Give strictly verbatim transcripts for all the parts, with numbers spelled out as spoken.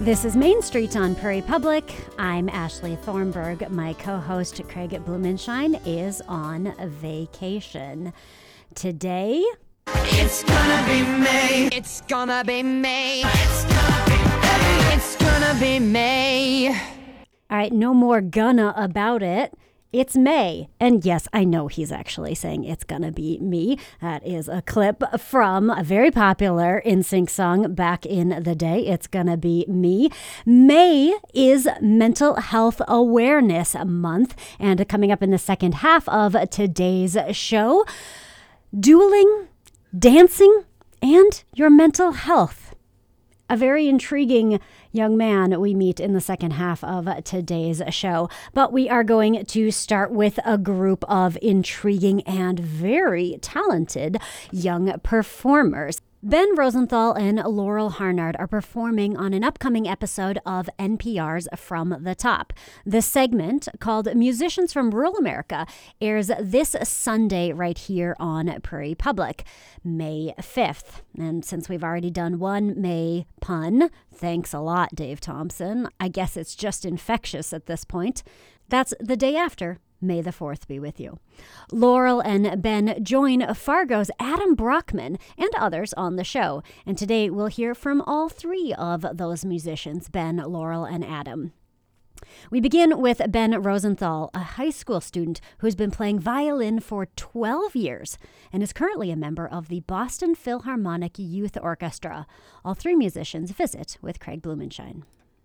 This is Main Street on Prairie Public. I'm Ashley Thornburg. My co-host Craig Blumenshine is on vacation. Today, it's gonna be May. It's gonna be May. It's gonna be May. It's gonna be May. All right, no more gonna about it. It's May. And yes, I know he's actually saying it's gonna be me. That is a clip from a very popular N Sync song back in the day. It's gonna be me. May is Mental Health Awareness Month. And coming up in the second half of today's show, dueling, dancing, and your mental health. A very intriguing young man we meet in the second half of today's show. But we are going to start with a group of intriguing and very talented young performers. Ben Rosenthal and Laurel Harnard are performing on an upcoming episode of N P R's From the Top. The segment, called Musicians from Rural America, airs this Sunday right here on Prairie Public, May fifth. And since we've already done one May pun, thanks a lot, Dave Thompson. I guess it's just infectious at this point. That's the day after. May the fourth be with you. Laurel and Ben join Fargo's Adam Brockman and others on the show. And today we'll hear from all three of those musicians, Ben, Laurel, and Adam. We begin with Ben Rosenthal, a high school student who's been playing violin for twelve years and is currently a member of the Boston Philharmonic Youth Orchestra. All three musicians visit with Craig Blumenshine.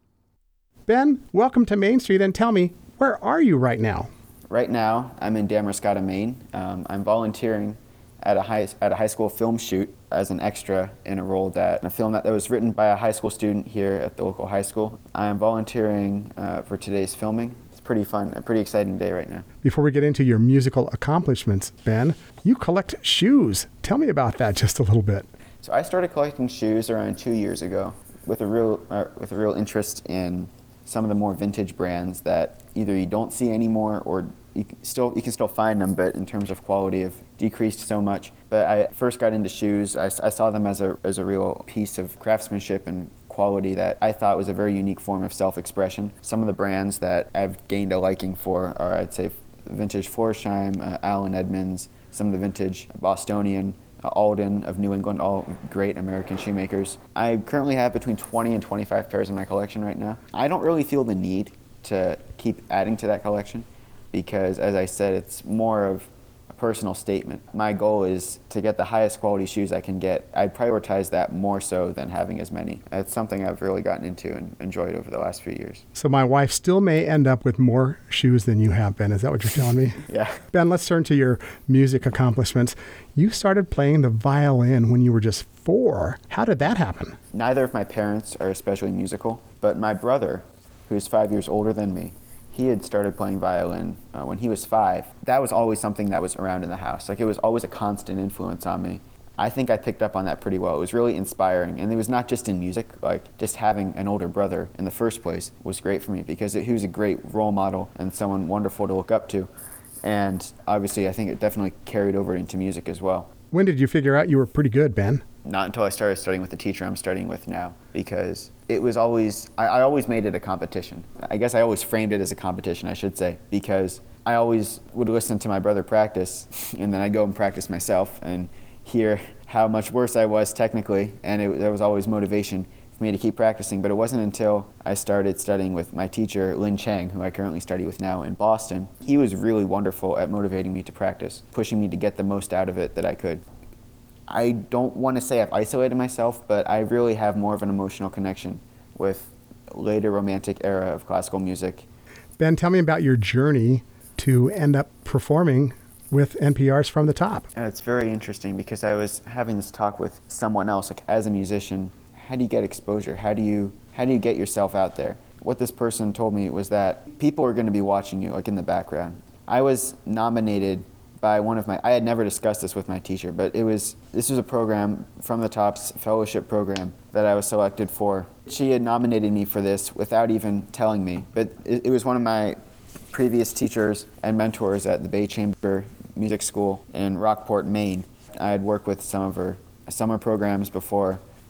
Ben, welcome to Main Street, and tell me, where are you right now? Right now, I'm in Damariscotta, Maine. Um, I'm volunteering at a high at a high school film shoot as an extra in a role that in a film that, that was written by a high school student here at the local high school. I am volunteering uh, for today's filming. It's pretty fun, a pretty exciting day right now. Before we get into your musical accomplishments, Ben, you collect shoes. Tell me about that just a little bit. So I started collecting shoes around two years ago with a real uh, with a real interest in some of the more vintage brands that either you don't see anymore or you can still you can still find them, but in terms of quality have decreased so much. But I first got into shoes. I, I saw them as a as a real piece of craftsmanship and quality that I thought was a very unique form of self-expression. Some of the brands that I've gained a liking for are, I'd say, vintage Florsheim, uh, Allen Edmonds, some of the vintage Bostonian, uh, Alden of New England, all great American shoemakers. I currently have between twenty and twenty-five pairs in my collection right now. I don't really feel the need to keep adding to that collection, because, as I said, it's more of a personal statement. My goal is to get the highest quality shoes I can get. I prioritize that more so than having as many. It's something I've really gotten into and enjoyed over the last few years. So my wife still may end up with more shoes than you have, Ben. Is that what you're telling me? Yeah. Ben, let's turn to your music accomplishments. You started playing the violin when you were just four. How did that happen? Neither of my parents are especially musical, but my brother, who's five years older than me, he had started playing violin uh, when he was five. That was always something that was around in the house. Like, it was always a constant influence on me. I think I picked up on that pretty well. It was really inspiring. And it was not just in music. Like, just having an older brother in the first place was great for me, because it, he was a great role model and someone wonderful to look up to. And obviously, I think it definitely carried over into music as well. When did you figure out you were pretty good, Ben? Not until I started studying with the teacher I'm studying with now, because it was always, I, I always made it a competition. I guess I always framed it as a competition, I should say, because I always would listen to my brother practice, and then I'd go and practice myself and hear how much worse I was technically, and it, there was always motivation for me to keep practicing. But it wasn't until I started studying with my teacher, Lin Chang, who I currently study with now in Boston. He was really wonderful at motivating me to practice, pushing me to get the most out of it that I could. I don't want to say I've isolated myself, but I really have more of an emotional connection with later romantic era of classical music. Ben, tell me about your journey to end up performing with N P R's From the Top. And it's very interesting, because I was having this talk with someone else, like, as a musician, how do you get exposure? How do you how do you get yourself out there? What this person told me was that people are going to be watching you, like, in the background. I was nominated by one of my, I had never discussed this with my teacher, but it was, this was a program, From the Top's fellowship program, that I was selected for. She had nominated me for this without even telling me, but it, it was one of my previous teachers and mentors at the Bay Chamber Music School in Rockport, Maine. I had worked with some of her summer programs before,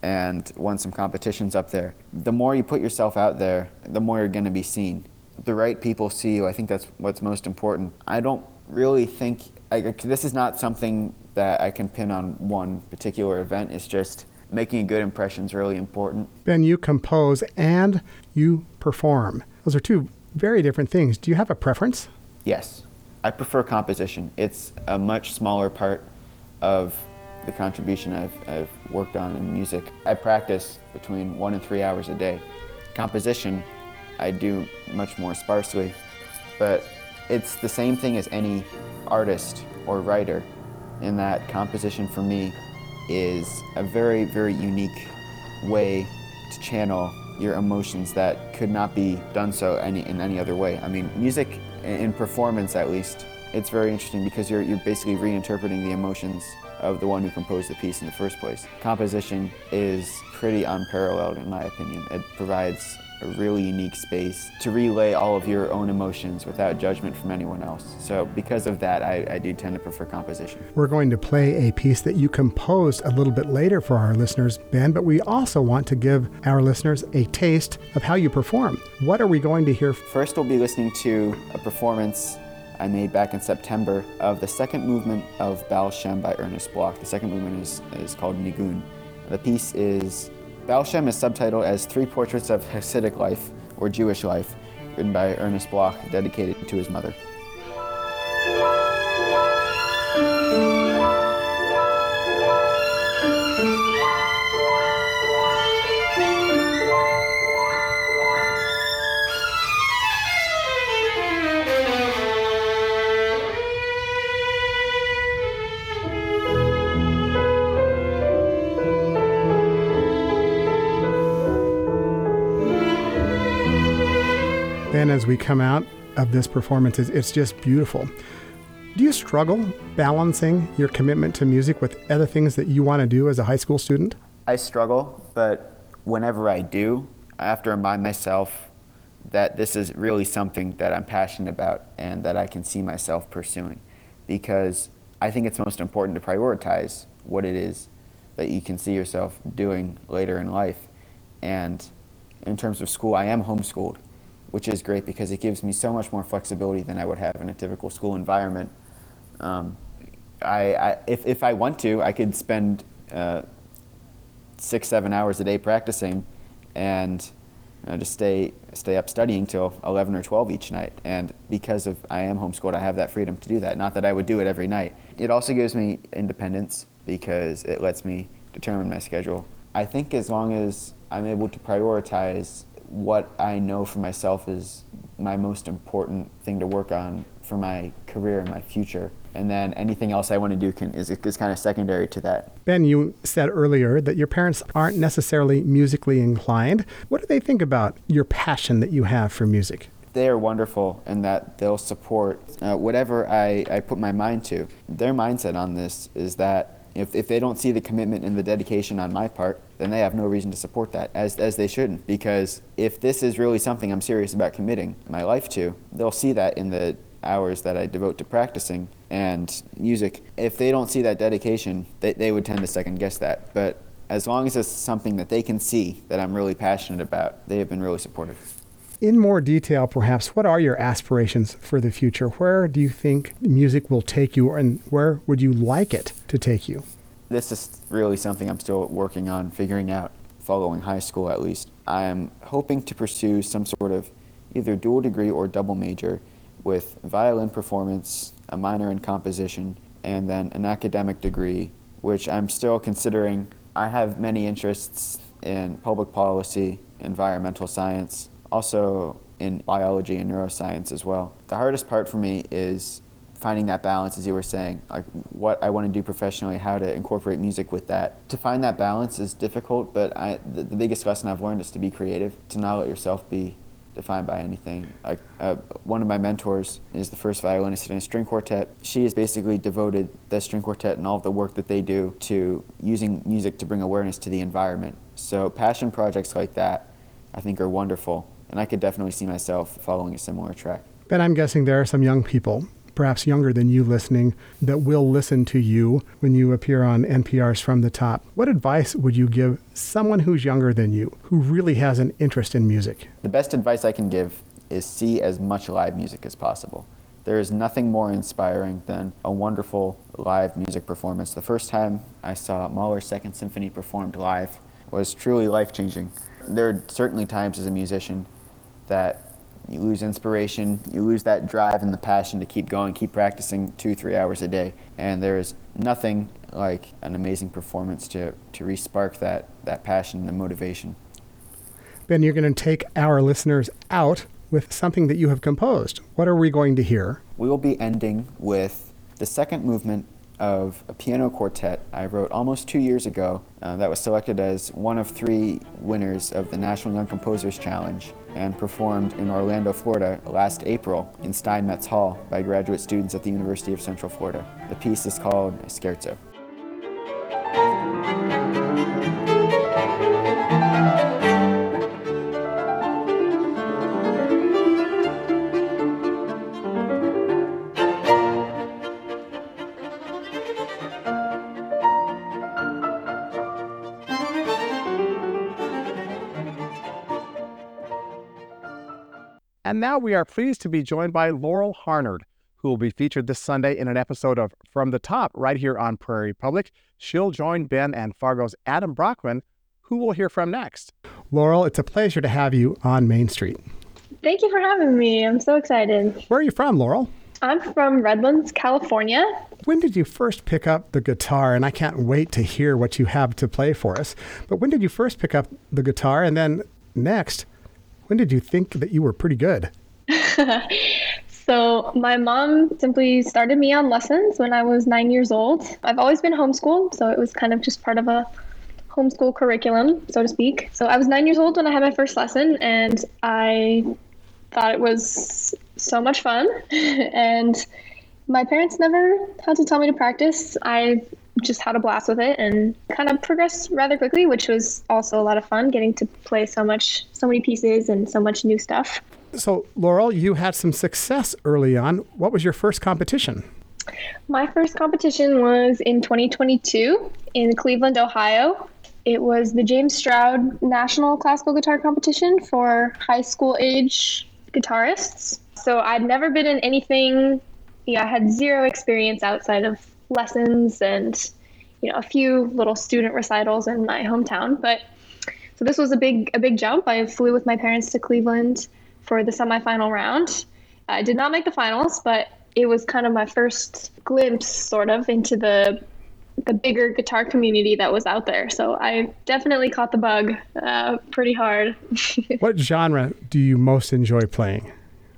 and won some competitions up there. The more you put yourself out there, the more you're going to be seen. The right people see you. I think that's what's most important. I don't really think, I, this is not something that I can pin on one particular event. It's just making a good impression is really important. Ben, you compose and you perform. Those are two very different things. Do you have a preference? Yes, I prefer composition. It's a much smaller part of the contribution I've, I've worked on in music. I practice between one and three hours a day. Composition, I do much more sparsely, but it's the same thing as any artist or writer, in that composition for me is a very, very unique way to channel your emotions that could not be done so any, in any other way. I mean, music, in performance at least, it's very interesting because you're, you're basically reinterpreting the emotions of the one who composed the piece in the first place. Composition is pretty unparalleled in my opinion. It provides a really unique space to relay all of your own emotions without judgment from anyone else. So because of that, I, I do tend to prefer composition. We're going to play a piece that you composed a little bit later for our listeners, Ben, but we also want to give our listeners a taste of how you perform. What are we going to hear? First, we'll be listening to a performance I made back in September of the second movement of Baal Shem by Ernest Bloch. The second movement is, is called Nigun. The piece is, Baal Shem is subtitled as Three Portraits of Hasidic Life, or Jewish Life, written by Ernest Bloch, dedicated to his mother. Ben, as we come out of this performance, it's, it's just beautiful. Do you struggle balancing your commitment to music with other things that you want to do as a high school student? I struggle, but whenever I do, I have to remind myself that this is really something that I'm passionate about and that I can see myself pursuing, because I think it's most important to prioritize what it is that you can see yourself doing later in life. And in terms of school, I am homeschooled, which is great because it gives me so much more flexibility than I would have in a typical school environment. Um, I, I, if, if I want to, I could spend uh, six, seven hours a day practicing and you know, just stay, stay up studying till eleven or twelve each night. And because of I am homeschooled, I have that freedom to do that. Not that I would do it every night. It also gives me independence because it lets me determine my schedule. I think as long as I'm able to prioritize what I know for myself is my most important thing to work on for my career and my future. And then anything else I want to do can, is, is kind of secondary to that. Ben, you said earlier that your parents aren't necessarily musically inclined. What do they think about your passion that you have for music? They are wonderful in that they'll support uh, whatever I, I put my mind to. Their mindset on this is that If, if they don't see the commitment and the dedication on my part, then they have no reason to support that, as, as they shouldn't. Because if this is really something I'm serious about committing my life to, they'll see that in the hours that I devote to practicing and music. If they don't see that dedication, they, they would tend to second guess that. But as long as it's something that they can see that I'm really passionate about, they have been really supportive. In more detail, perhaps, what are your aspirations for the future? Where do you think music will take you, and where would you like it to take you? This is really something I'm still working on figuring out, following high school at least. I'm hoping to pursue some sort of either dual degree or double major with violin performance, a minor in composition, and then an academic degree, which I'm still considering. I have many interests in public policy, environmental science, also in biology and neuroscience as well. The hardest part for me is finding that balance, as you were saying, like what I want to do professionally, how to incorporate music with that. To find that balance is difficult, but I, the, the biggest lesson I've learned is to be creative, to not let yourself be defined by anything. Like uh, one of my mentors is the first violinist in a string quartet. She has basically devoted the string quartet and all of the work that they do to using music to bring awareness to the environment. So passion projects like that, I think, are wonderful. And I could definitely see myself following a similar track. Ben, I'm guessing there are some young people perhaps younger than you listening that will listen to you when you appear on N P R's From the Top. What advice would you give someone who's younger than you, who really has an interest in music? The best advice I can give is see as much live music as possible. There is nothing more inspiring than a wonderful live music performance. The first time I saw Mahler's Second Symphony performed live was truly life-changing. There are certainly times as a musician that you lose inspiration, you lose that drive and the passion to keep going, keep practicing two, three hours a day. And there is nothing like an amazing performance to, to re-spark that, that passion and motivation. Ben, you're going to take our listeners out with something that you have composed. What are we going to hear? We will be ending with the second movement of a piano quartet I wrote almost two years ago uh, that was selected as one of three winners of the National Young Composers Challenge and performed in Orlando, Florida last April in Steinmetz Hall by graduate students at the University of Central Florida. The piece is called Scherzo. And now we are pleased to be joined by Laurel Harnard, who will be featured this Sunday in an episode of From the Top right here on Prairie Public. She'll join Ben and Fargo's Adam Brockman, who we'll hear from next. Laurel, it's a pleasure to have you on Main Street. Thank you for having me. I'm so excited. Where are you from, Laurel? I'm from Redlands, California. When did you first pick up the guitar? And I can't wait to hear what you have to play for us. But when did you first pick up the guitar? And then next, when did you think that you were pretty good? So my mom simply started me on lessons when I was nine years old. I've always been homeschooled, so it was kind of just part of a homeschool curriculum, so to speak. So I was nine years old when I had my first lesson, and I thought it was so much fun. And my parents never had to tell me to practice. I just had a blast with it and kind of progressed rather quickly, which was also a lot of fun, getting to play so much, so many pieces and so much new stuff. So, Laurel, you had some success early on. What was your first competition? My first competition was in twenty twenty-two in Cleveland, Ohio. It was the James Stroud National Classical Guitar Competition for high school age guitarists. So I'd never been in anything, yeah, I had zero experience outside of lessons and, you know, a few little student recitals in my hometown. But so this was a big, a big jump. I flew with my parents to Cleveland for the semifinal round. I did not make the finals, but it was kind of my first glimpse, sort of, into the the bigger guitar community that was out there. So I definitely caught the bug uh, pretty hard. What genre do you most enjoy playing?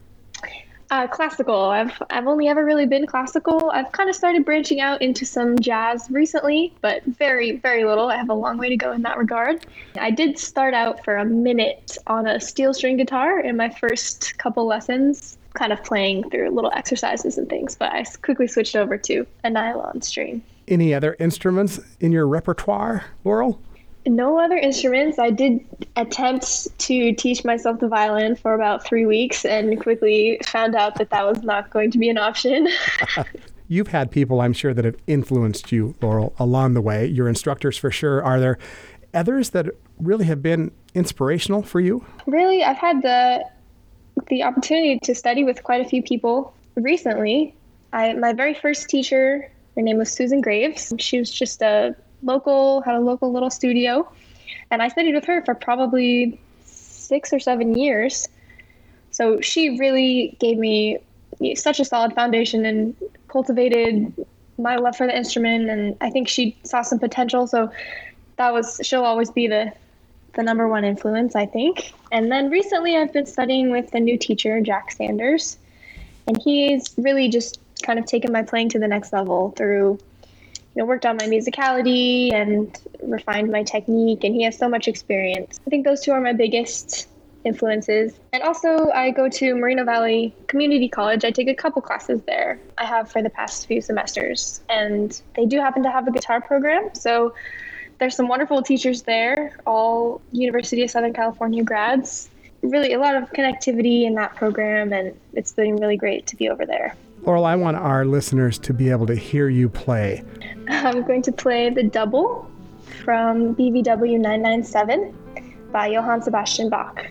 Uh, classical. I've I've only ever really been classical. I've kind of started branching out into some jazz recently, but very, very little. I have a long way to go in that regard. I did start out for a minute on a steel string guitar in my first couple lessons, kind of playing through little exercises and things, but I quickly switched over to a nylon string. Any other instruments in your repertoire, Laurel? No other instruments. I did attempt to teach myself the violin for about three weeks and quickly found out that that was not going to be an option. You've had people, I'm sure, that have influenced you, Laurel, along the way. Your instructors, for sure. Are there others that really have been inspirational for you? Really, I've had the the opportunity to study with quite a few people recently. I my very first teacher, her name was Susan Graves. She was just a local, had a local little studio, and I studied with her for probably six or seven years. So she really gave me such a solid foundation and cultivated my love for the instrument, and I think she saw some potential. So that was, she'll always be the the number one influence, I think. And then recently I've been studying with a new teacher, Jack Sanders, and he's really just kind of taken my playing to the next level through, you know, worked on my musicality and refined my technique, and he has so much experience. I think those two are my biggest influences. And also I go to Moreno Valley Community College. I take a couple classes there. I have for the past few semesters, and they do happen to have a guitar program. So there's some wonderful teachers there, all University of Southern California grads. Really a lot of connectivity in that program, and it's been really great to be over there. Laurel, I want our listeners to be able to hear you play. I'm going to play the double from B V W nine ninety-seven by Johann Sebastian Bach.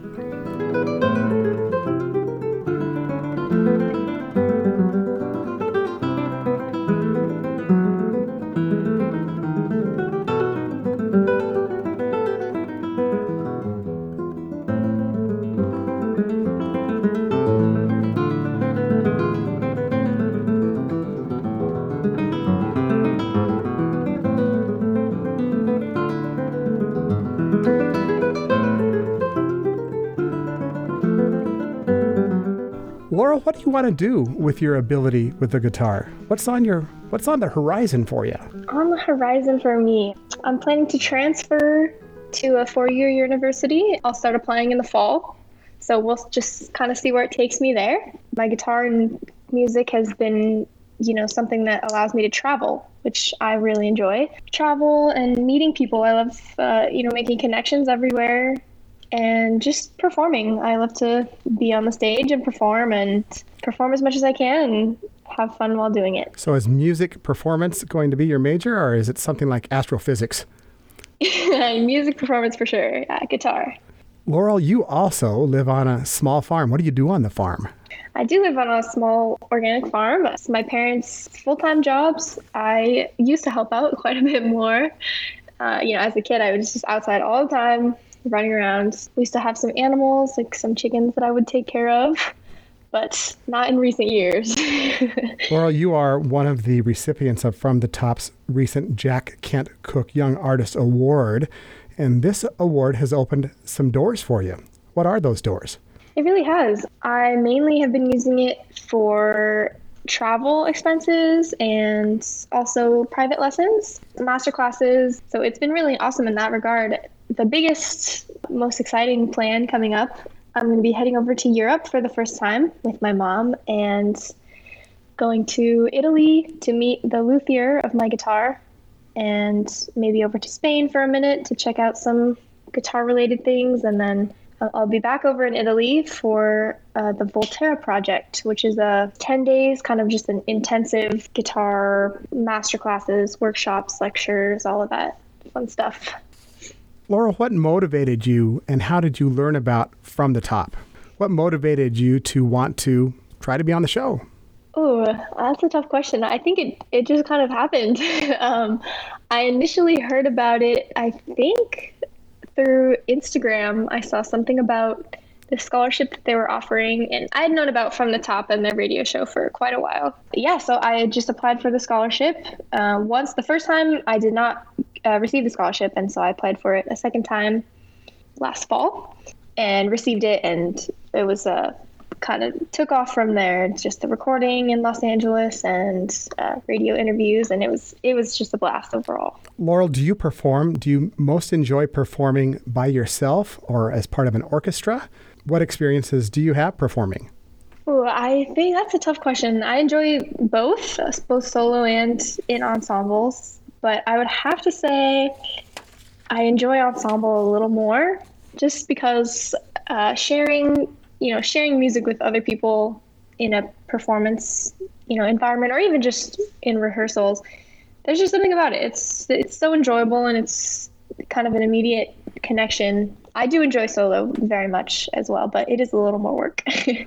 Laurel, what do you want to do with your ability with the guitar? What's on your What's on the horizon for you? On the horizon for me, I'm planning to transfer to a four-year university. I'll start applying in the fall, so we'll just kind of see where it takes me there. My guitar and music has been, you know, something that allows me to travel, which I really enjoy. Travel and meeting people. I love, uh, you know, making connections everywhere. And just performing. I love to be on the stage and perform and perform as much as I can and have fun while doing it. So is music performance going to be your major, or is it something like astrophysics? Music performance for sure. Yeah, guitar. Laurel, you also live on a small farm. What do you do on the farm? I do live on a small organic farm. It's my parents' full-time jobs. I used to help out quite a bit more. Uh, you know, as a kid, I was just outside all the time, running around. We used to have some animals, like some chickens that I would take care of, but not in recent years. Laurel, you are one of the recipients of From the Top's recent Jack Kent Cooke Young Artist Award, and this award has opened some doors for you. What are those doors? It really has. I mainly have been using it for travel expenses and also private lessons, master classes. So it's been really awesome in that regard. The biggest, most exciting plan coming up, I'm going to be heading over to Europe for the first time with my mom and going to Italy to meet the luthier of my guitar, and maybe over to Spain for a minute to check out some guitar-related things. And then I'll be back over in Italy for uh, the Volterra project, which is a ten days, kind of just an intensive guitar masterclasses, workshops, lectures, all of that fun stuff. Laurel, what motivated you and how did you learn about From the Top? What motivated you to want to try to be on the show? Oh, that's a tough question. I think it, it just kind of happened. um, I initially heard about it, I think, through Instagram. I saw something about the scholarship that they were offering, and I had known about From the Top and their radio show for quite a while. Yeah, so I had just applied for the scholarship. Uh, once, the first time I did not uh, receive the scholarship, and so I applied for it a second time last fall and received it, and it was uh, kind of took off from there. Just the recording in Los Angeles and uh, radio interviews, and it was it was just a blast overall. Laurel, do you perform? Do you most enjoy performing by yourself or as part of an orchestra? What experiences do you have performing? Oh, I think that's a tough question. I enjoy both, uh, both solo and in ensembles, but I would have to say I enjoy ensemble a little more, just because uh, sharing, you know, sharing music with other people in a performance, you know, environment, or even just in rehearsals, there's just something about it. It's it's so enjoyable, and it's kind of an immediate connection. I do enjoy solo very much as well, but it is a little more work.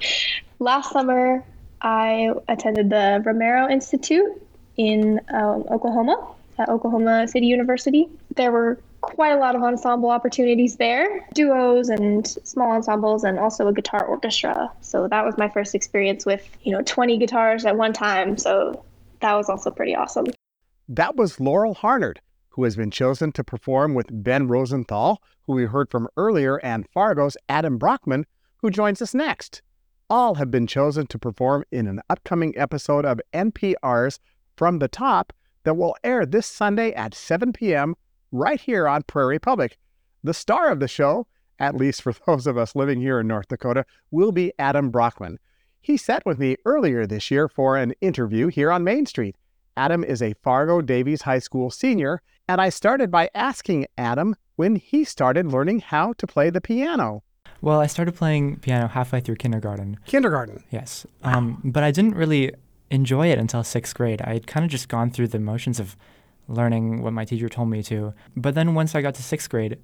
Last summer, I attended the Romero Institute in um, Oklahoma, at Oklahoma City University. There were quite a lot of ensemble opportunities there, duos and small ensembles, and also a guitar orchestra. So that was my first experience with, you know, twenty guitars at one time. So that was also pretty awesome. That was Laurel Harnard, who has been chosen to perform with Ben Rosenthal, who we heard from earlier, and Fargo's Adam Brockman, who joins us next. All have been chosen to perform in an upcoming episode of N P R's From the Top that will air this Sunday at seven p.m. right here on Prairie Public. The star of the show, at least for those of us living here in North Dakota, will be Adam Brockman. He sat with me earlier this year for an interview here on Main Street. Adam is a Fargo Davies High School senior, and I started by asking Adam when he started learning how to play the piano. Well, I started playing piano halfway through kindergarten. Kindergarten? Yes. Um, but I didn't really enjoy it until sixth grade. I had kind of just gone through the motions of learning what my teacher told me to. But then once I got to sixth grade,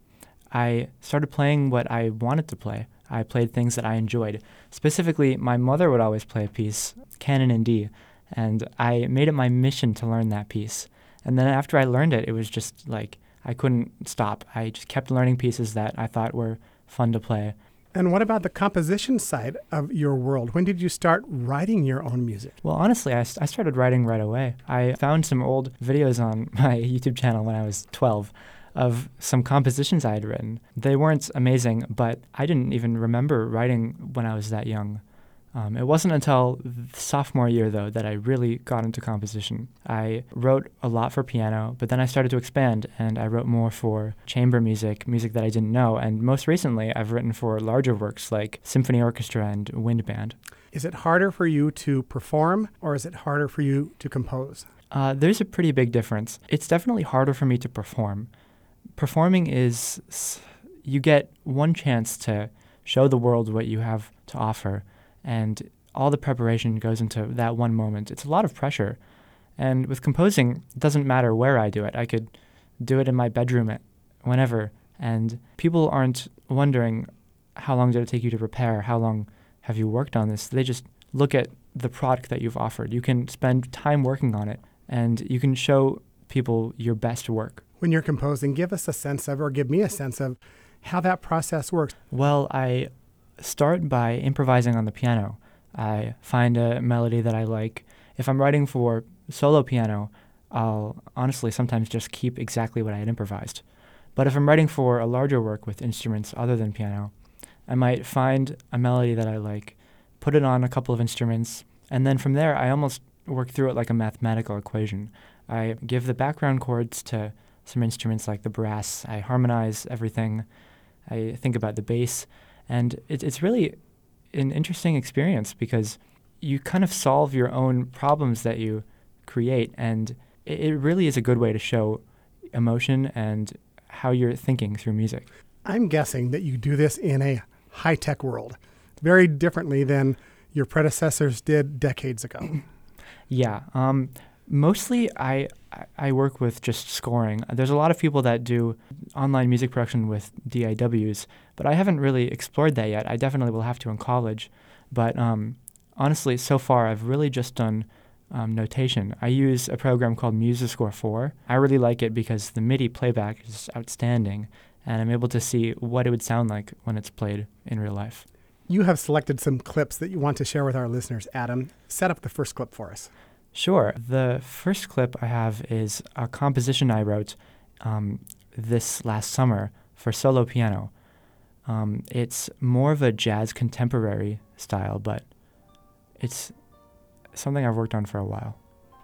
I started playing what I wanted to play. I played things that I enjoyed. Specifically, my mother would always play a piece, canon in D, and I made it my mission to learn that piece. And then after I learned it, it was just like I couldn't stop. I just kept learning pieces that I thought were fun to play. And what about the composition side of your world? When did you start writing your own music? Well, honestly, I, I started writing right away. I found some old videos on my YouTube channel when I was twelve of some compositions I had written. They weren't amazing, but I didn't even remember writing when I was that young. Um, it wasn't until sophomore year, though, that I really got into composition. I wrote a lot for piano, but then I started to expand, and I wrote more for chamber music, music that I didn't know. And most recently, I've written for larger works like symphony orchestra and wind band. Is it harder for you to perform, or is it harder for you to compose? Uh, there's a pretty big difference. It's definitely harder for me to perform. Performing is, you get one chance to show the world what you have to offer, and all the preparation goes into that one moment. It's a lot of pressure. And with composing, it doesn't matter where I do it. I could do it in my bedroom at whenever, and people aren't wondering how long did it take you to prepare, how long have you worked on this. They just look at the product that you've offered. You can spend time working on it, and you can show people your best work. When you're composing, give us a sense of, or give me a sense of, how that process works. Well, I start by improvising on the piano. I find a melody that I like. If I'm writing for solo piano, I'll honestly sometimes just keep exactly what I had improvised. But if I'm writing for a larger work with instruments other than piano, I might find a melody that I like, put it on a couple of instruments, and then from there I almost work through it like a mathematical equation. I give the background chords to some instruments like the brass. I harmonize everything. I think about the bass. And it, it's really an interesting experience because you kind of solve your own problems that you create. And it, it really is a good way to show emotion and how you're thinking through music. I'm guessing that you do this in a high-tech world, very differently than your predecessors did decades ago. Yeah. Um, mostly I I work with just scoring. There's a lot of people that do online music production with D A Ws, but I haven't really explored that yet. I definitely will have to in college. But um, honestly, so far, I've really just done um, notation. I use a program called MuseScore four. I really like it because the MIDI playback is outstanding, and I'm able to see what it would sound like when it's played in real life. You have selected some clips that you want to share with our listeners. Adam, set up the first clip for us. Sure. The first clip I have is a composition I wrote um, this last summer for solo piano. Um, it's more of a jazz contemporary style, but it's something I've worked on for a while.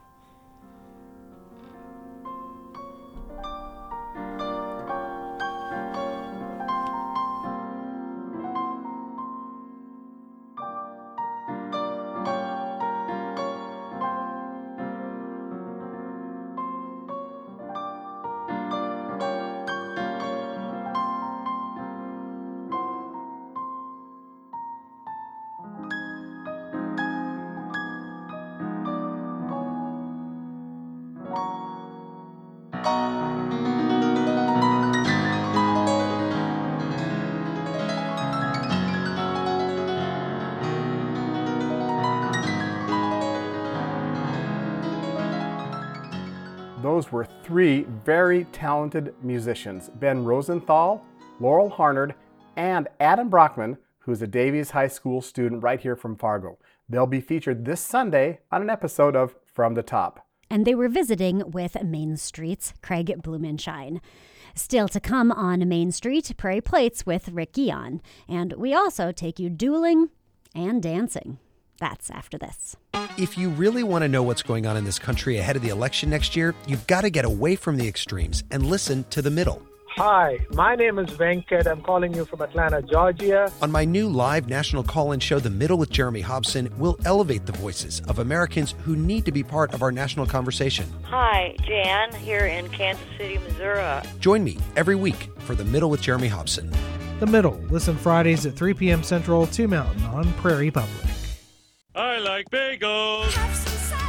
Those were three very talented musicians, Ben Rosenthal, Laurel Harnard, and Adam Brockman, who's a Davies High School student right here from Fargo. They'll be featured this Sunday on an episode of From the Top. And they were visiting with Main Street's Craig Blumenshine. Still to come on Main Street, Prairie Plates with Rick Guion. And we also take you dueling and dancing. That's after this. If you really want to know what's going on in this country ahead of the election next year, you've got to get away from the extremes and listen to the middle. Hi, my name is Venkat. I'm calling you from Atlanta, Georgia. On my new live national call-in show, The Middle with Jeremy Hobson, we'll elevate the voices of Americans who need to be part of our national conversation. Hi, Jan here in Kansas City, Missouri. Join me every week for The Middle with Jeremy Hobson. The Middle. Listen Fridays at three p.m. Central, two Mountain on Prairie Public. I like bagels.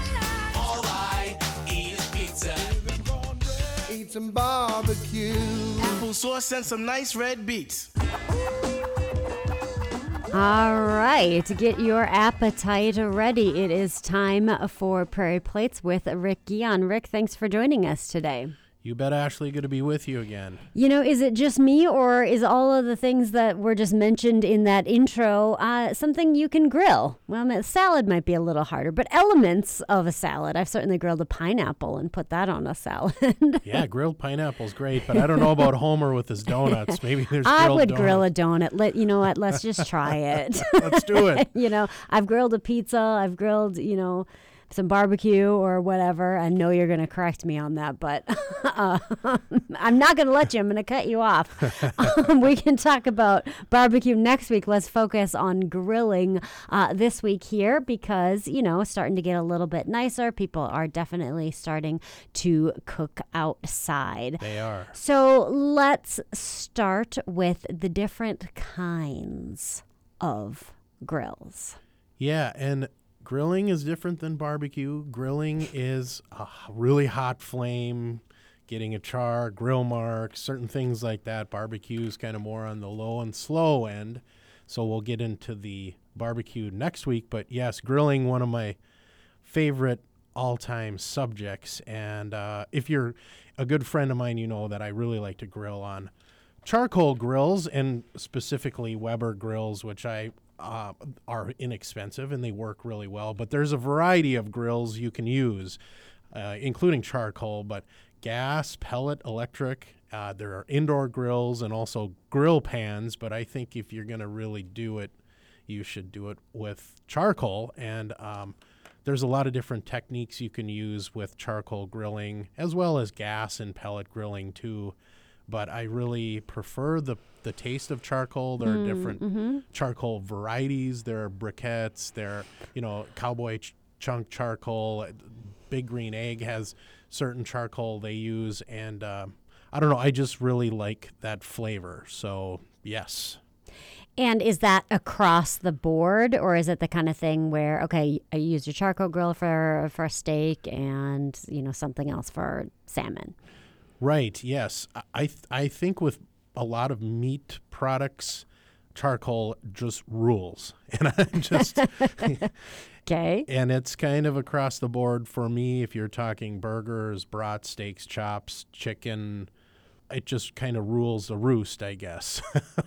some barbecue. Apple sauce and some nice red beets. All right, get your appetite ready. It is time for Prairie Plates with Rick Guion. Rick, thanks for joining us today. You bet, Ashley. Good to be with you again. You know, is it just me, or is all of the things that were just mentioned in that intro uh, something you can grill? Well, a salad might be a little harder, but elements of a salad. I've certainly grilled a pineapple and put that on a salad. Yeah, grilled pineapple's great, but I don't know about Homer with his donuts. Maybe there's I grilled would donuts. grill a donut. Let you know what? Let's just try it. Let's do it. You know, I've grilled a pizza. I've grilled, you know, some barbecue or whatever. I know you're going to correct me on that, but uh, I'm not going to let you. I'm going to cut you off. um, we can talk about barbecue next week. Let's focus on grilling uh, this week here because, you know, starting to get a little bit nicer. People are definitely starting to cook outside. They are. So let's start with the different kinds of grills. Yeah, and grilling is different than barbecue. Grilling is a really hot flame, getting a char, grill marks, certain things like that. Barbecue is kind of more on the low and slow end. So we'll get into the barbecue next week. But yes, grilling, one of my favorite all-time subjects. And uh, if you're a good friend of mine, you know that I really like to grill on charcoal grills, and specifically Weber grills, which I Uh, are inexpensive and they work really well. But there's a variety of grills you can use, uh, including charcoal, but gas, pellet, electric. Uh, there are indoor grills and also grill pans. But I think if you're going to really do it, you should do it with charcoal. And um, there's a lot of different techniques you can use with charcoal grilling, as well as gas and pellet grilling too. But I really prefer the the taste of charcoal. There are Mm, different mm-hmm. charcoal varieties. There are briquettes. There are, you know, cowboy ch- chunk charcoal. Big Green Egg has certain charcoal they use. And uh, I don't know, I just really like that flavor. So, yes. And is that across the board, or is it the kind of thing where, okay, I use your charcoal grill for, for a steak and, you know, something else for salmon? Right. Yes. I th- I think with a lot of meat products, charcoal just rules, and I'm just okay. And it's kind of across the board for me. If you're talking burgers, brats, steaks, chops, chicken, it just kind of rules the roost, I guess.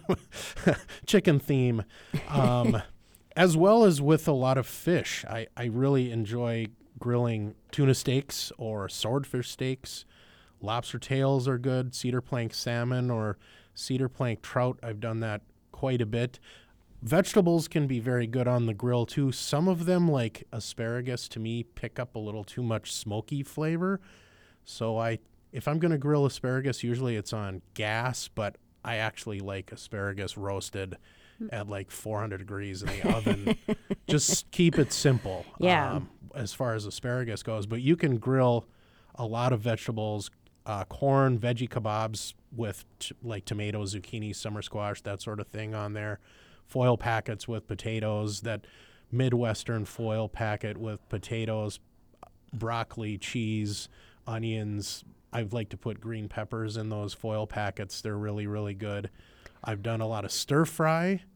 Chicken theme, um, as well as with a lot of fish. I I really enjoy grilling tuna steaks or swordfish steaks. Lobster tails are good, cedar plank salmon or cedar plank trout. I've done that quite a bit. Vegetables can be very good on the grill too. Some of them, like asparagus, to me, pick up a little too much smoky flavor. So I, if I'm going to grill asparagus, usually it's on gas, but I actually like asparagus roasted at like four hundred degrees in the oven. Just keep it simple. Yeah. Um, as far as asparagus goes, but you can grill a lot of vegetables. Uh, corn, veggie kebabs with t- like tomatoes, zucchini, summer squash, that sort of thing on there. Foil packets with potatoes, that Midwestern foil packet with potatoes, broccoli, cheese, onions. I'd like to put green peppers in those foil packets. They're really, really good. I've done a lot of stir fry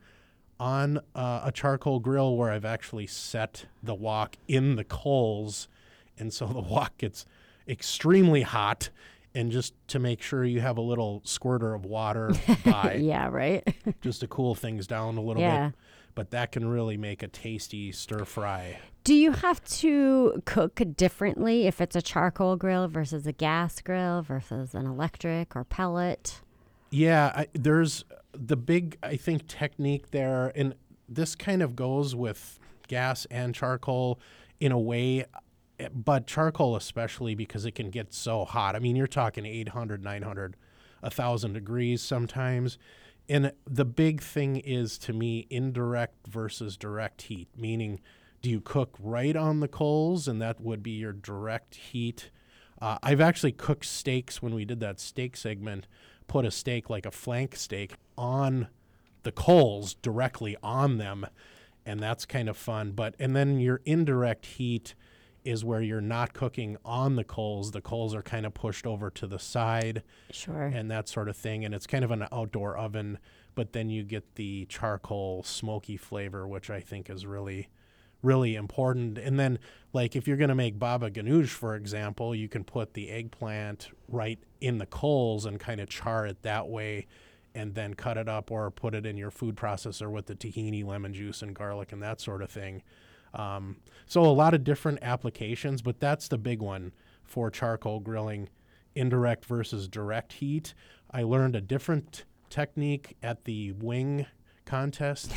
on uh, a charcoal grill where I've actually set the wok in the coals, and so the wok gets extremely hot. And just to make sure you have a little squirter of water by. Yeah, right. Just to cool things down a little yeah. bit. But that can really make a tasty stir fry. Do you have to cook differently if it's a charcoal grill versus a gas grill versus an electric or pellet? Yeah, I, there's the big, I think, technique there. And this kind of goes with gas and charcoal in a way. But charcoal especially, because it can get so hot. I mean, you're talking eight hundred, nine hundred, one thousand degrees sometimes. And the big thing is, to me, indirect versus direct heat, meaning do you cook right on the coals, and that would be your direct heat. Uh, I've actually cooked steaks when we did that steak segment, put a steak like a flank steak on the coals directly on them, and that's kind of fun. But and then your indirect heat is where you're not cooking on the coals. The coals are kind of pushed over to the side. Sure. And that sort of thing. And it's kind of an outdoor oven, but then you get the charcoal smoky flavor, which I think is really, really important. And then, like, if you're going to make baba ganoush, for example, you can put the eggplant right in the coals and kind of char it that way, and then cut it up or put it in your food processor with the tahini, lemon juice, and garlic and that sort of thing. Um, so a lot of different applications, but that's the big one for charcoal grilling, indirect versus direct heat. I learned a different technique at the wing contest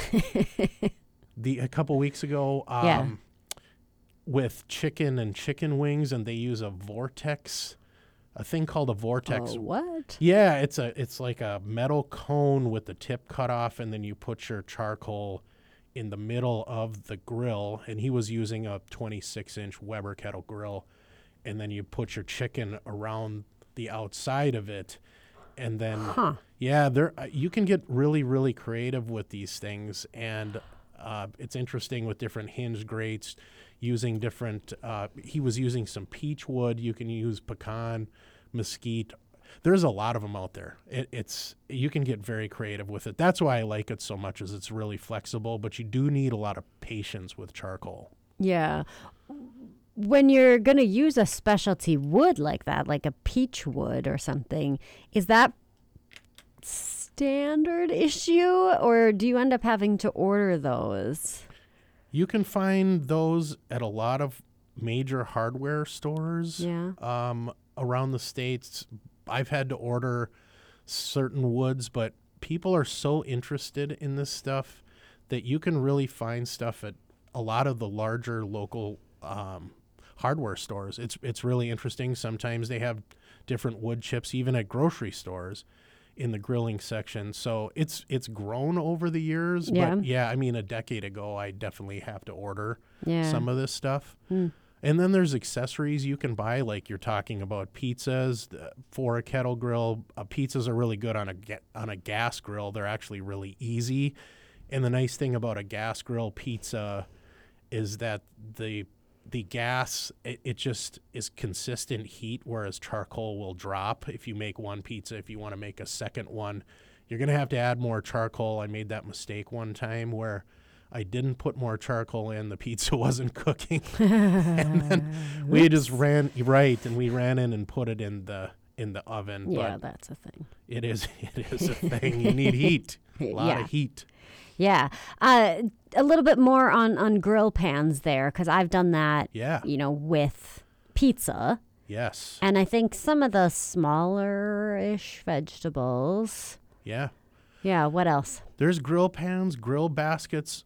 the a couple weeks ago um, Yeah. with chicken and chicken wings, and they use a vortex, a thing called a vortex. Oh, what? Yeah, it's a it's like a metal cone with the tip cut off, and then you put your charcoal in the middle of the grill, and he was using a twenty-six inch Weber kettle grill, and then you put your chicken around the outside of it, and then Huh. yeah, there uh, you can get really really creative with these things, and uh, it's interesting with different hinge grates, using different. Uh, he was using some peach wood. You can use pecan, mesquite. There's a lot of them out there. It, it's you can get very creative with it. That's why I like it so much, is it's really flexible, but you do need a lot of patience with charcoal. Yeah. When you're going to use a specialty wood like that, like a peach wood or something, is that standard issue, or do you end up having to order those? You can find those at a lot of major hardware stores Yeah. um, around the States. I've had to order certain woods, but people are so interested in this stuff that you can really find stuff at a lot of the larger local um, hardware stores. It's it's really interesting. Sometimes they have different wood chips, even at grocery stores, in the grilling section. So it's it's grown over the years. Yeah. But yeah, I mean, a decade ago, I definitely have to order Yeah. some of this stuff. Hmm. And then there's accessories you can buy, like you're talking about pizzas uh, for a kettle grill. Uh, pizzas are really good on a ga- on a gas grill. They're actually really easy. And the nice thing about a gas grill pizza is that the the gas, it, it just is consistent heat, whereas charcoal will drop if you make one pizza. If you want to make a second one, you're going to have to add more charcoal. I made that mistake one time where I didn't put more charcoal in. The pizza wasn't cooking. And then we just ran, right, and we ran in and put it in the in the oven. Yeah, but that's a thing. It is, it is a thing. You need heat, a lot Yeah. of heat. Yeah. Uh, a little bit more on, on grill pans there, because I've done that, Yeah. you know, with pizza. Yes. And I think some of the smaller-ish vegetables. Yeah. Yeah, what else? There's grill pans, grill baskets,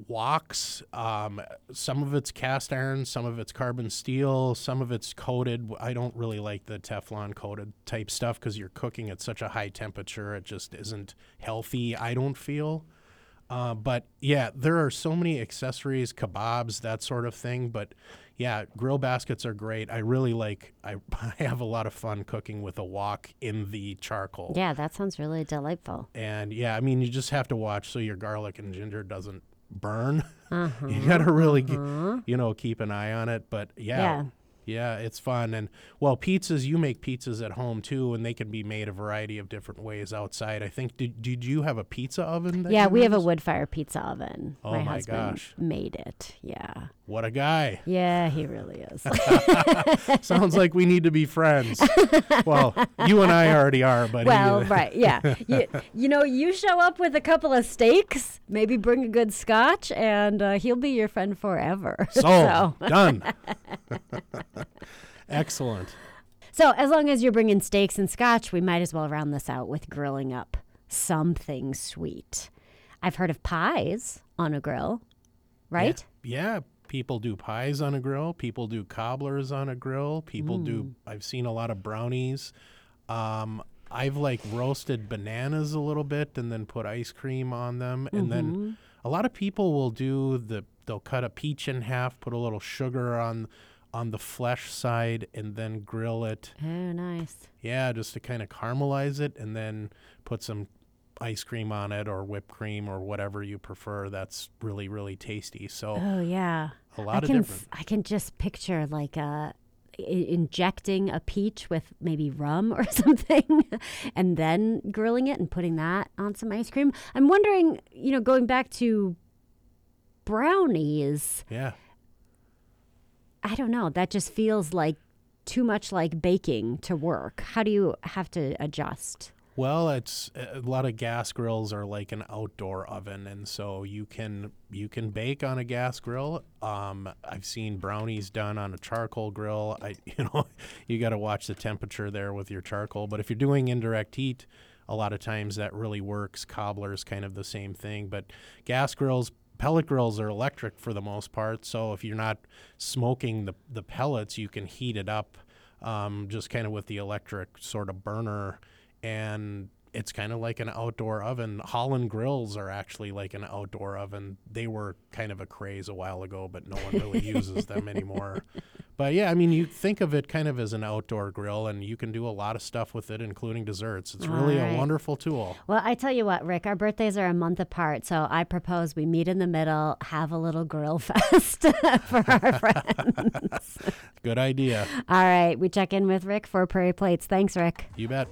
woks. Um, some of it's cast iron, some of it's carbon steel, some of it's coated. I don't really like the Teflon coated type stuff because you're cooking at such a high temperature. It just isn't healthy, I don't feel. Uh, but yeah, there are so many accessories, kebabs, that sort of thing. But yeah, grill baskets are great. I really like, I, I have a lot of fun cooking with a wok in the charcoal. Yeah, that sounds really delightful. And yeah, I mean, you just have to watch so your garlic and ginger doesn't burn. Uh-huh, You got to really, g- uh-huh. you know, keep an eye on it. But yeah, Yeah. yeah, it's fun. And well, pizzas, you make pizzas at home too, and they can be made a variety of different ways outside. I think, did, did you have a pizza oven? That Yeah, you we have a used? wood fire pizza oven. Oh my my husband gosh. made it. Yeah. What a guy. Yeah, he really is. Sounds like we need to be friends. Well, you and I already are, but Well, he- right, yeah. You, you know, you show up with a couple of steaks, maybe bring a good scotch, and uh, he'll be your friend forever. Sold. Done. Excellent. So as long as you're bringing steaks and scotch, we might as well round this out with grilling up something sweet. I've heard of pies on a grill, right? Yeah, yeah. People do pies on a grill. People do cobblers on a grill. People Mm. do, I've seen a lot of brownies. Um, I've like roasted bananas a little bit and then put ice cream on them. And then Mhm. a lot of people will do the, they'll cut a peach in half, put a little sugar on on the flesh side, and then grill it. Oh, nice. Yeah, just to kind of caramelize it, and then put some ice cream on it or whipped cream or whatever you prefer. That's really, really tasty. So Oh, yeah. a lot I of can different. s- I can just picture like uh, i- injecting a peach with maybe rum or something, and then grilling it and putting that on some ice cream. I'm wondering, you know, going back to brownies. Yeah. I don't know. That just feels like too much like baking to work. How do you have to adjust? Well, it's a lot of gas grills are like an outdoor oven, and so you can you can bake on a gas grill. Um, I've seen brownies done on a charcoal grill. I you know you got to watch the temperature there with your charcoal. But if you're doing indirect heat, a lot of times that really works. Cobbler's kind of the same thing, but gas grills. Pellet grills are electric for the most part, so if you're not smoking the, the pellets, you can heat it up um, just kind of with the electric sort of burner, and it's kind of like an outdoor oven. Holland grills are actually like an outdoor oven. They were kind of a craze a while ago, but no one really uses them anymore. But yeah, I mean, you think of it kind of as an outdoor grill, and you can do a lot of stuff with it, including desserts. It's really All right. a wonderful tool. Well, I tell you what, Rick, our birthdays are a month apart, so I propose we meet in the middle, have a little grill fest for our friends. Good idea. All right, we check in with Rick for Prairie Plates. Thanks, Rick. You bet.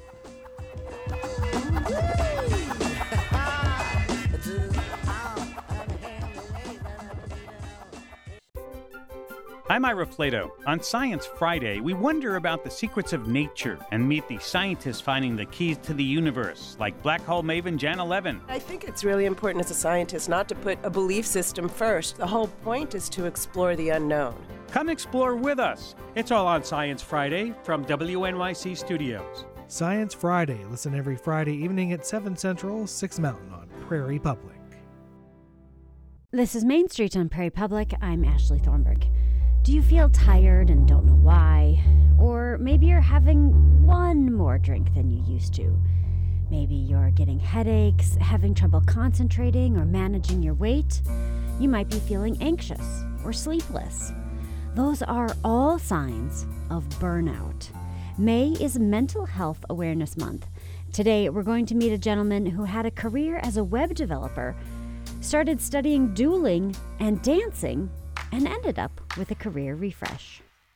I'm Ira Flato. On Science Friday, we wonder about the secrets of nature and meet the scientists finding the keys to the universe, like black hole maven Janna Levin. I think it's really important as a scientist not to put a belief system first. The whole point is to explore the unknown. Come explore with us. It's all on Science Friday from W N Y C Studios. Science Friday. Listen every Friday evening at seven Central, six Mountain on Prairie Public. This is Main Street on Prairie Public. I'm Ashley Thornburg. Do you feel tired and don't know why? Or maybe you're having one more drink than you used to. Maybe you're getting headaches, having trouble concentrating, or managing your weight. You might be feeling anxious or sleepless. Those are all signs of burnout. May is Mental Health Awareness Month. Today, we're going to meet a gentleman who had a career as a web developer, started studying dueling and dancing, and ended up with a career refresh.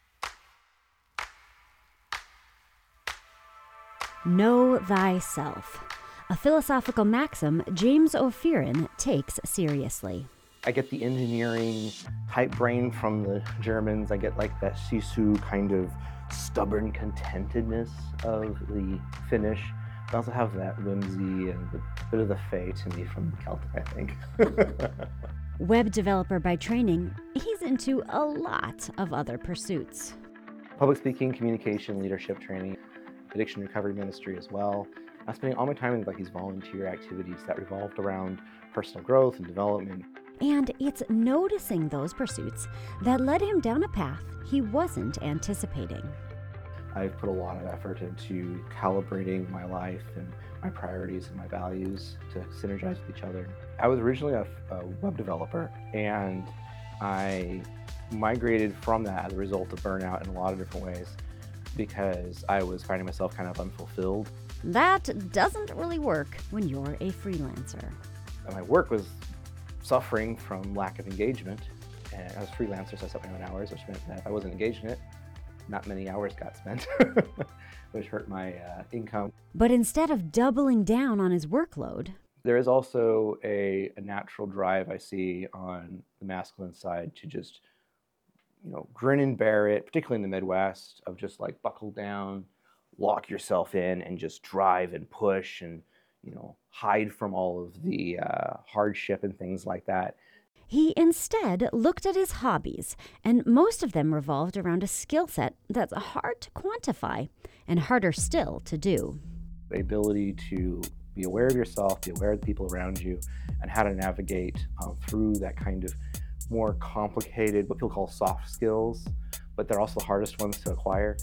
Know thyself, a philosophical maxim James O'Fearon takes seriously. I get the engineering type brain from the Germans. I get like that Sisu kind of stubborn contentedness of the Finnish. I also have that whimsy and a bit of the fae to me from the Celtic, I think. Web developer by training, he's into a lot of other pursuits. Public speaking, communication, leadership training, addiction recovery ministry as well. I'm spending all my time in like these volunteer activities that revolved around personal growth and development. And it's noticing those pursuits that led him down a path he wasn't anticipating. I've put a lot of effort into calibrating my life and my priorities and my values to synergize with each other. I was originally a, a web developer, and I migrated from that as a result of burnout in a lot of different ways because I was finding myself kind of unfulfilled. That doesn't really work when you're a freelancer. And my work was suffering from lack of engagement, and I was a freelancer, so I set my own hours, which meant that if I wasn't engaged in it, not many hours got spent, which hurt my uh, income. But instead of doubling down on his workload, there is also a, a natural drive I see on the masculine side to just, you know, grin and bear it, particularly in the Midwest, of just like buckle down, lock yourself in, and just drive and push and, you know, hide from all of the uh, hardship and things like that. he instead looked at his hobbies, and most of them revolved around a skill set that's hard to quantify and harder still to do. The ability to be aware of yourself, be aware of the people around you, and how to navigate um, through that kind of more complicated, what people call soft skills, but they're also the hardest ones to acquire,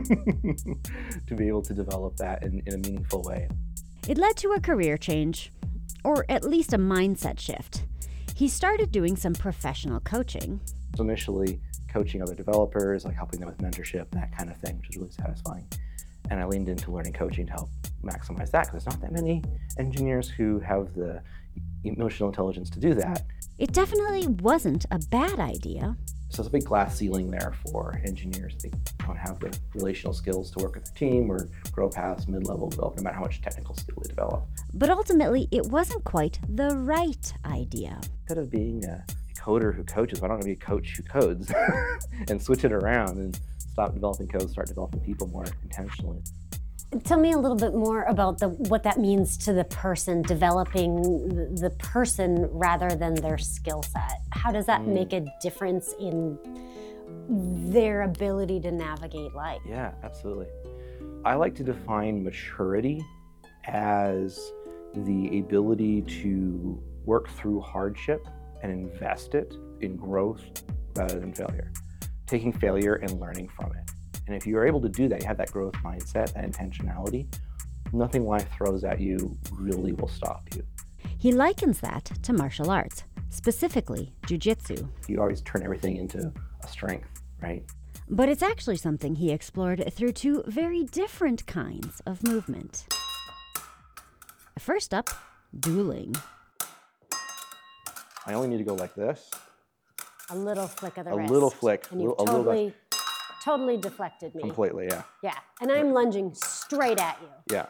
to be able to develop that in, in a meaningful way. It led to a career change, or at least a mindset shift. He started doing some professional coaching. So initially, coaching other developers, like helping them with mentorship, that kind of thing, which was really satisfying. And I leaned into learning coaching to help maximize that, because there's not that many engineers who have the emotional intelligence to do that. It definitely wasn't a bad idea. So there's a big glass ceiling there for engineers. They don't have the relational skills to work with a team or grow past mid-level development, no matter how much technical skill they develop. But ultimately, it wasn't quite the right idea. Instead of being a coder who coaches, why don't I be a coach who codes and switch it around and stop developing code, start developing people more intentionally? Tell me a little bit more about the what that means to the person, developing the person rather than their skill set. How does that mm. make a difference in their ability to navigate life? Yeah, absolutely. I like to define maturity as the ability to work through hardship and invest it in growth rather than failure. Taking failure and learning from it. And if you're able to do that, you have that growth mindset, that intentionality, nothing life throws at you really will stop you. He likens that to martial arts, specifically jiu-jitsu. You always turn everything into a strength, right? But it's actually something he explored through two very different kinds of movement. First up, dueling. I only need to go like this. A little flick of the a wrist. A little flick. And you a totally, little bit. totally deflected me. Completely, yeah. Yeah, and I'm lunging straight at you. Yeah.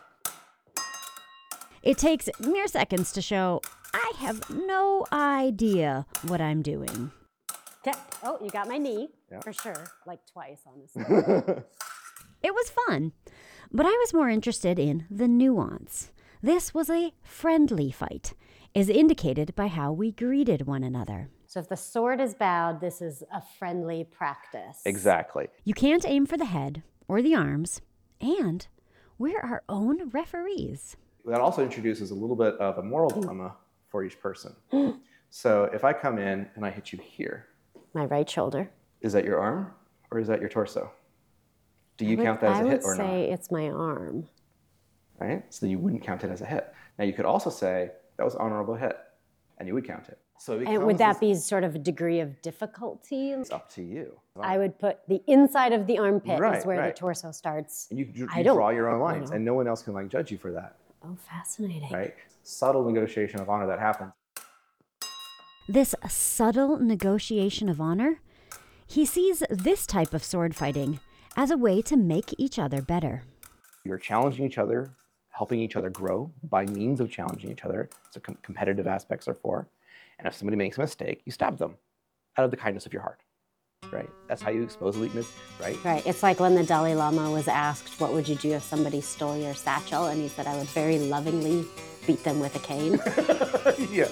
It takes mere seconds to show I have no idea what I'm doing. Okay. Oh, you got my knee, yeah. For sure, like twice, honestly. It was fun, but I was more interested in the nuance. This was a friendly fight, as indicated by how we greeted one another. So if the sword is bowed, this is a friendly practice. Exactly. You can't aim for the head or the arms, and we're our own referees. That also introduces a little bit of a moral dilemma for each person. So if I come in and I hit you here. My right shoulder. Is that your arm or is that your torso? Do you would, count that as I a hit or not? not? I would say it's my arm. Right? So you wouldn't count it as a hit. Now you could also say that was an honorable hit, and you would count it. So it and would that this, be sort of a degree of difficulty? It's up to you. I would put the inside of the armpit right, is where right. the torso starts. And you, you, I you don't, draw your own lines, you know. and no one else can like judge you for that. Oh, fascinating. Right? Subtle negotiation of honor that happens. This subtle negotiation of honor, he sees this type of sword fighting as a way to make each other better. You're challenging each other, helping each other grow by means of challenging each other. So com- competitive aspects are for. And if somebody makes a mistake, you stab them out of the kindness of your heart, right? That's how you expose a weakness, right? Right. It's like when the Dalai Lama was asked, what would you do if somebody stole your satchel? And he said, I would very lovingly beat them with a cane. Yes.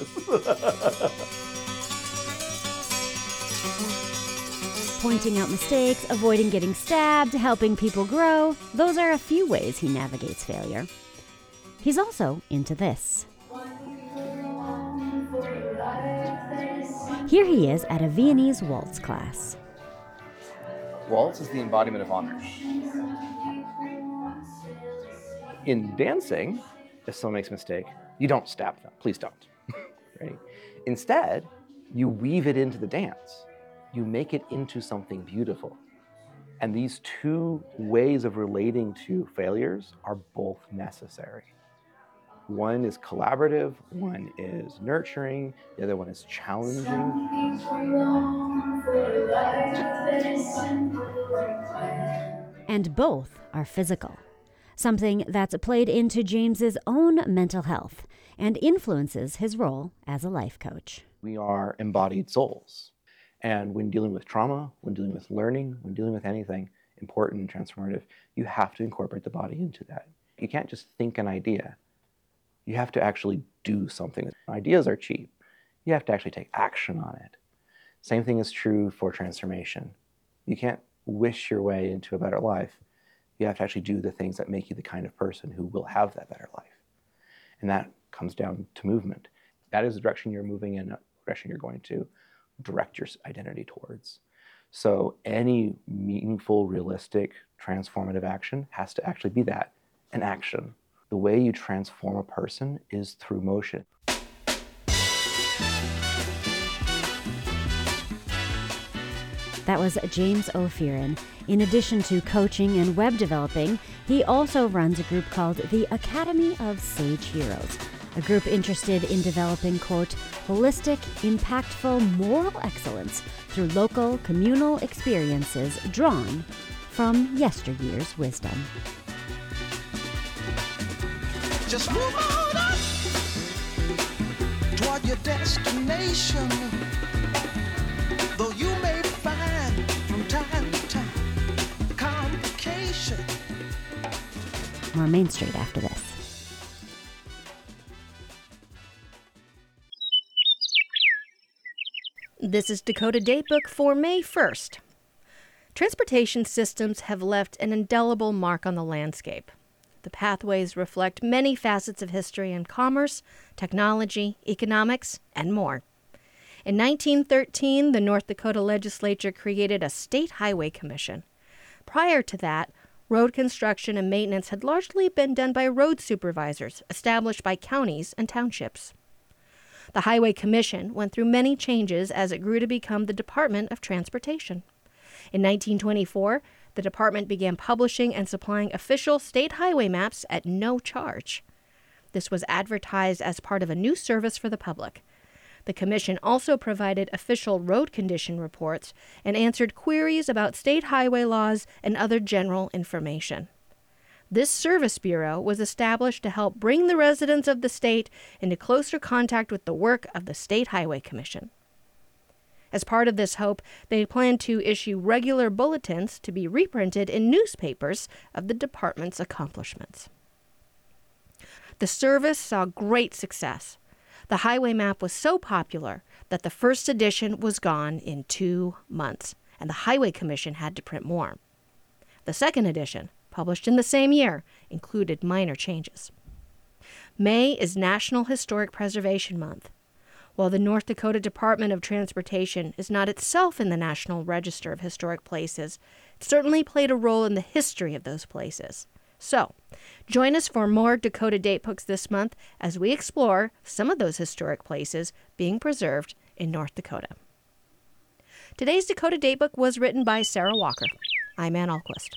Pointing out mistakes, avoiding getting stabbed, helping people grow. Those are a few ways he navigates failure. He's also into this. Here he is at a Viennese waltz class. Waltz is the embodiment of honor. In dancing, if someone makes a mistake, you don't stab them. Please don't. Right? Instead, you weave it into the dance. You make it into something beautiful. And these two ways of relating to failures are both necessary. One is collaborative, one is nurturing, the other one is challenging. And both are physical, something that's played into James's own mental health and influences his role as a life coach. We are embodied souls. And when dealing with trauma, when dealing with learning, when dealing with anything important and transformative, you have to incorporate the body into that. You can't just think an idea. You have to actually do something. Ideas are cheap. You have to actually take action on it. Same thing is true for transformation. You can't wish your way into a better life. You have to actually do the things that make you the kind of person who will have that better life. And that comes down to movement. That is the direction you're moving in, the direction you're going to direct your identity towards. So any meaningful, realistic, transformative action has to actually be that, an action. The way you transform a person is through motion. That was James O'Fearon. In addition to coaching and web developing, he also runs a group called the Academy of Sage Heroes, a group interested in developing, quote, holistic, impactful moral excellence through local communal experiences drawn from yesteryear's wisdom. Just move on up toward your destination. Though you may find from time to time complication. More Main Street after this. This is Dakota Datebook for May first. Transportation systems have left an indelible mark on the landscape. The pathways reflect many facets of history and commerce, technology, economics, and more. In nineteen thirteen, the North Dakota legislature created a state highway commission. Prior to that, road construction and maintenance had largely been done by road supervisors established by counties and townships. The Highway Commission went through many changes as it grew to become the Department of Transportation. In nineteen twenty-four, the department began publishing and supplying official state highway maps at no charge. This was advertised as part of a new service for the public. The commission also provided official road condition reports and answered queries about state highway laws and other general information. This service bureau was established to help bring the residents of the state into closer contact with the work of the State Highway Commission. As part of this hope, they plan to issue regular bulletins to be reprinted in newspapers of the department's accomplishments. The service saw great success. The highway map was so popular that the first edition was gone in two months, and the Highway Commission had to print more. The second edition, published in the same year, included minor changes. May is National Historic Preservation Month. While the North Dakota Department of Transportation is not itself in the National Register of Historic Places, it certainly played a role in the history of those places. So, join us for more Dakota Datebooks this month as we explore some of those historic places being preserved in North Dakota. Today's Dakota Datebook was written by Sarah Walker. I'm Ann Ahlquist.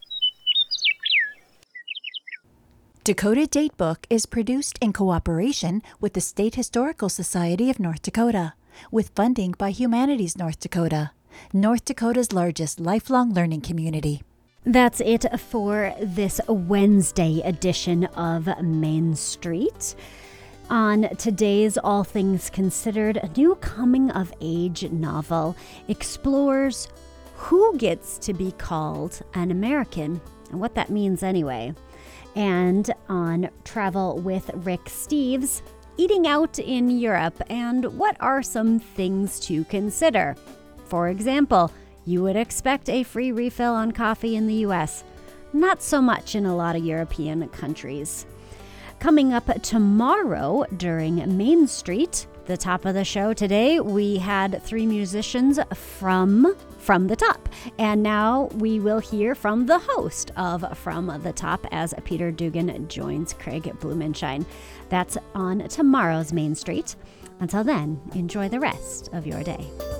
Dakota Datebook is produced in cooperation with the State Historical Society of North Dakota, with funding by Humanities North Dakota, North Dakota's largest lifelong learning community. That's it for this Wednesday edition of Main Street. On today's All Things Considered, a new coming-of-age novel explores who gets to be called an American and what that means anyway. And on Travel with Rick Steves, eating out in Europe and what are some things to consider. For example, you would expect a free refill on coffee in the U S. Not so much in a lot of European countries. Coming up tomorrow during Main Street, the top of the show today, we had three musicians from From the Top. And now we will hear from the host of From the Top as Peter Dugan joins Craig Blumenshine. That's on tomorrow's Main Street. Until then, enjoy the rest of your day.